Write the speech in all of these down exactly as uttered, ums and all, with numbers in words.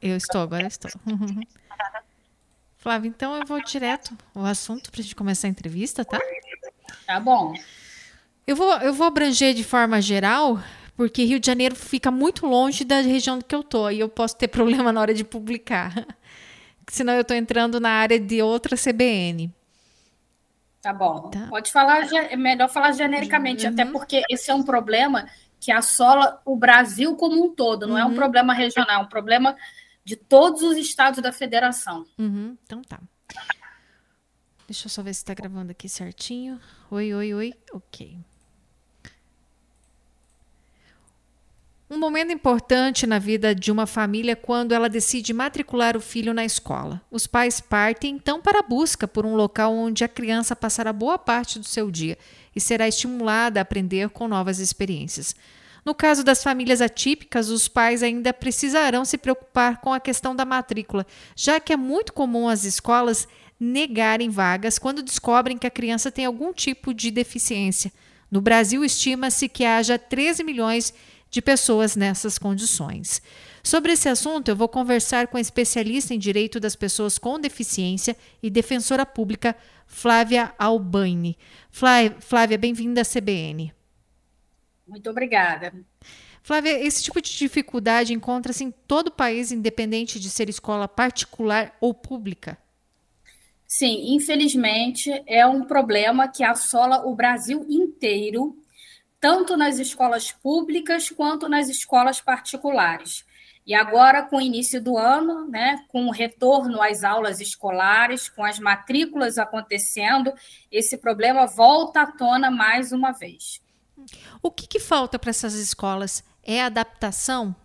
Eu estou, agora eu estou. Flávia, então eu vou direto ao assunto para a gente começar a entrevista, tá? Tá bom. Eu vou, eu vou abranger de forma geral, porque Rio de Janeiro fica muito longe da região que eu tô, e eu posso ter problema na hora de publicar. Senão eu estou entrando na área de outra C B N. Tá bom. Tá? Pode falar, é melhor falar genericamente, até Uhum. porque esse é um problema que assola o Brasil como um todo, não é um Uhum. problema regional, é um problema de todos os estados da federação. Uhum. Então tá. Deixa eu só ver se está gravando aqui certinho. Oi, oi, oi. Ok. Um momento importante na vida de uma família é quando ela decide matricular o filho na escola. Os pais partem então para a busca por um local onde a criança passará boa parte do seu dia e será estimulada a aprender com novas experiências. No caso das famílias atípicas, os pais ainda precisarão se preocupar com a questão da matrícula, já que é muito comum as escolas negarem vagas quando descobrem que a criança tem algum tipo de deficiência. No Brasil, estima-se que haja treze milhões de pessoas nessas condições. Sobre esse assunto, eu vou conversar com a especialista em direito das pessoas com deficiência e defensora pública, Flávia Albaine. Flávia, bem-vinda à C B N. Muito obrigada. Flávia, esse tipo de dificuldade encontra-se em todo o país, independente de ser escola particular ou pública? Sim, infelizmente é um problema que assola o Brasil inteiro, tanto nas escolas públicas quanto nas escolas particulares. E agora, com o início do ano, né, com o retorno às aulas escolares, com as matrículas acontecendo, esse problema volta à tona mais uma vez. O que, que falta para essas escolas? É adaptação?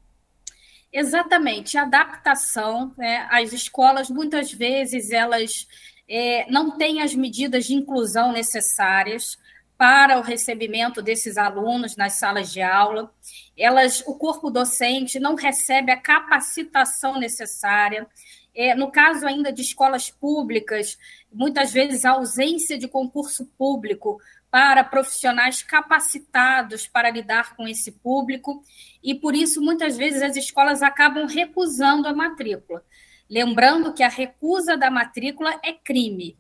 Exatamente, adaptação. Né? As escolas, muitas vezes, elas é, não têm as medidas de inclusão necessárias para o recebimento desses alunos nas salas de aula. Elas, o corpo docente não recebe a capacitação necessária. É, no caso ainda de escolas públicas, muitas vezes a ausência de concurso público para profissionais capacitados para lidar com esse público, e por isso muitas vezes as escolas acabam recusando a matrícula. Lembrando que a recusa da matrícula é crime.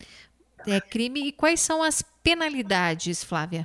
É crime. E quais são as penalidades, Flávia?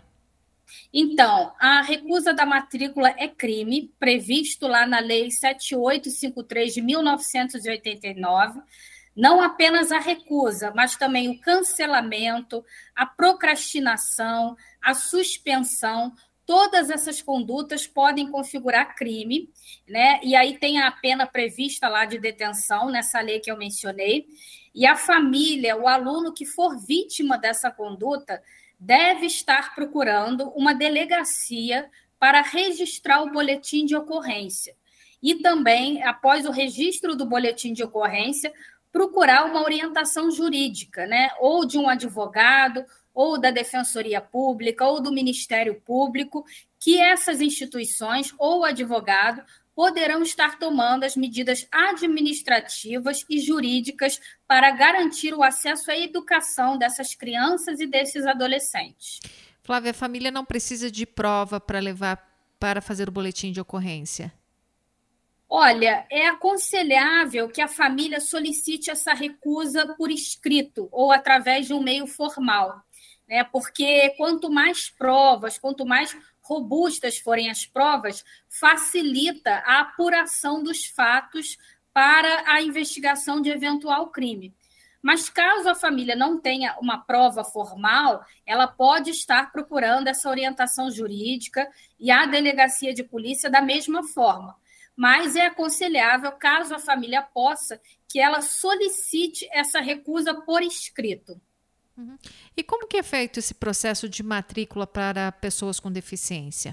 Então, a recusa da matrícula é crime, previsto lá na Lei sete mil oitocentos e cinquenta e três de mil novecentos e oitenta e nove. Não apenas a recusa, mas também o cancelamento, a procrastinação, a suspensão, todas essas condutas podem configurar crime, né? E aí tem a pena prevista lá de detenção, nessa lei que eu mencionei, e a família, o aluno que for vítima dessa conduta, deve estar procurando uma delegacia para registrar o boletim de ocorrência. E também, após o registro do boletim de ocorrência, procurar uma orientação jurídica, né? Ou de um advogado, ou da Defensoria Pública, ou do Ministério Público, que essas instituições ou advogado poderão estar tomando as medidas administrativas e jurídicas para garantir o acesso à educação dessas crianças e desses adolescentes. Flávia, a família não precisa de prova para levar para fazer o boletim de ocorrência? Olha, é aconselhável que a família solicite essa recusa por escrito ou através de um meio formal, né? Porque quanto mais provas, quanto mais robustas forem as provas, facilita a apuração dos fatos para a investigação de eventual crime. Mas caso a família não tenha uma prova formal, ela pode estar procurando essa orientação jurídica e a delegacia de polícia da mesma forma. Mas é aconselhável, caso a família possa, que ela solicite essa recusa por escrito. Uhum. E como que é feito esse processo de matrícula para pessoas com deficiência?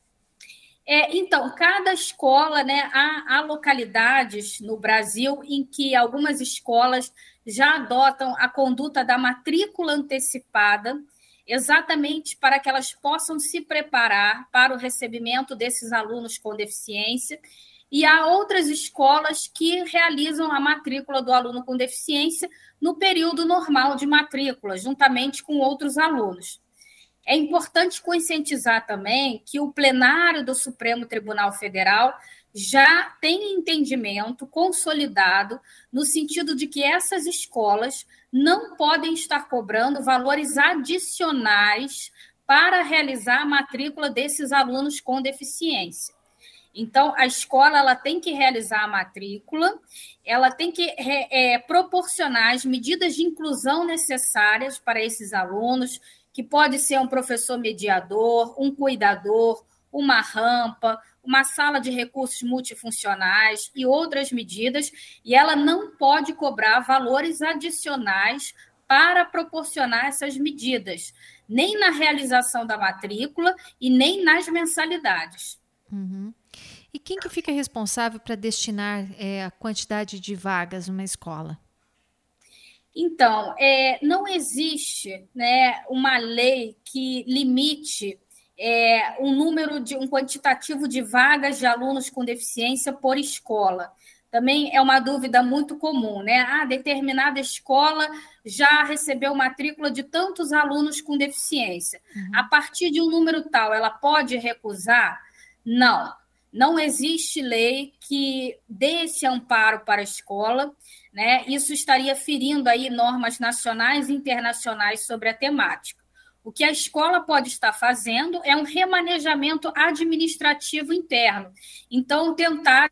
É, então, cada escola, né, há, há localidades no Brasil em que algumas escolas já adotam a conduta da matrícula antecipada, exatamente para que elas possam se preparar para o recebimento desses alunos com deficiência. E há outras escolas que realizam a matrícula do aluno com deficiência no período normal de matrícula, juntamente com outros alunos. É importante conscientizar também que o plenário do Supremo Tribunal Federal já tem entendimento consolidado no sentido de que essas escolas não podem estar cobrando valores adicionais para realizar a matrícula desses alunos com deficiência. Então, a escola ela tem que realizar a matrícula, ela tem que é, proporcionar as medidas de inclusão necessárias para esses alunos, que pode ser um professor mediador, um cuidador, uma rampa, uma sala de recursos multifuncionais e outras medidas, e ela não pode cobrar valores adicionais para proporcionar essas medidas, nem na realização da matrícula e nem nas mensalidades. Uhum. E quem que fica responsável para destinar é, a quantidade de vagas numa escola? Então, é, não existe, né, uma lei que limite é, um número de um quantitativo de vagas de alunos com deficiência por escola. Também é uma dúvida muito comum, né? Ah, determinada escola já recebeu matrícula de tantos alunos com deficiência. Uhum. A partir de um número tal, ela pode recusar? Não. Não existe lei que dê esse amparo para a escola, né? Isso estaria ferindo aí normas nacionais e internacionais sobre a temática. O que a escola pode estar fazendo é um remanejamento administrativo interno. Então, tentar,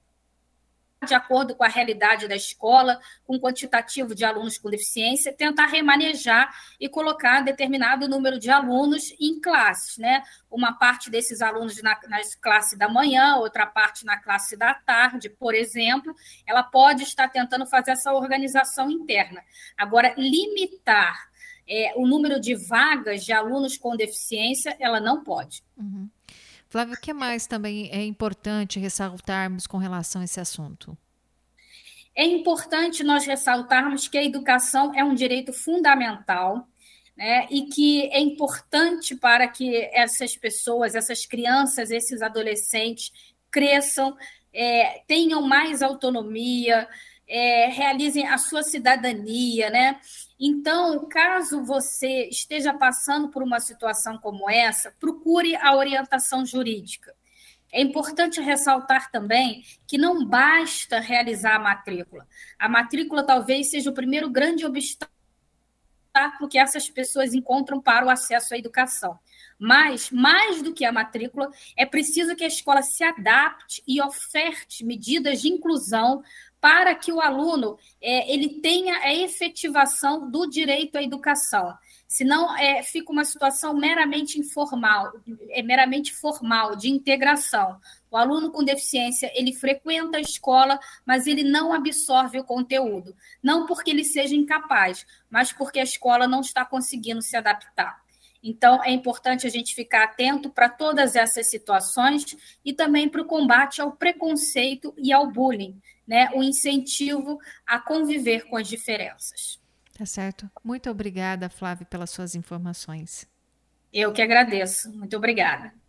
de acordo com a realidade da escola, com o quantitativo de alunos com deficiência, tentar remanejar e colocar determinado número de alunos em classes, né? Uma parte desses alunos na, na classe da manhã, outra parte na classe da tarde, por exemplo, ela pode estar tentando fazer essa organização interna. Agora, limitar é, o número de vagas de alunos com deficiência, ela não pode. Uhum. Flávia, o que mais também é importante ressaltarmos com relação a esse assunto? É importante nós ressaltarmos que a educação é um direito fundamental, né, e que é importante para que essas pessoas, essas crianças, esses adolescentes cresçam, é, tenham mais autonomia, é, realizem a sua cidadania, né? Então, caso você esteja passando por uma situação como essa, procure a orientação jurídica. É importante ressaltar também que não basta realizar a matrícula. A matrícula talvez seja o primeiro grande obstáculo que essas pessoas encontram para o acesso à educação. Mas, mais do que a matrícula, é preciso que a escola se adapte e oferte medidas de inclusão para que o aluno é, ele tenha a efetivação do direito à educação. Senão, é, fica uma situação meramente informal, é meramente formal, de integração. O aluno com deficiência, ele frequenta a escola, mas ele não absorve o conteúdo. Não porque ele seja incapaz, mas porque a escola não está conseguindo se adaptar. Então, é importante a gente ficar atento para todas essas situações e também para o combate ao preconceito e ao bullying, né? O incentivo a conviver com as diferenças. Tá certo. Muito obrigada, Flávia, pelas suas informações. Eu que agradeço. Muito obrigada.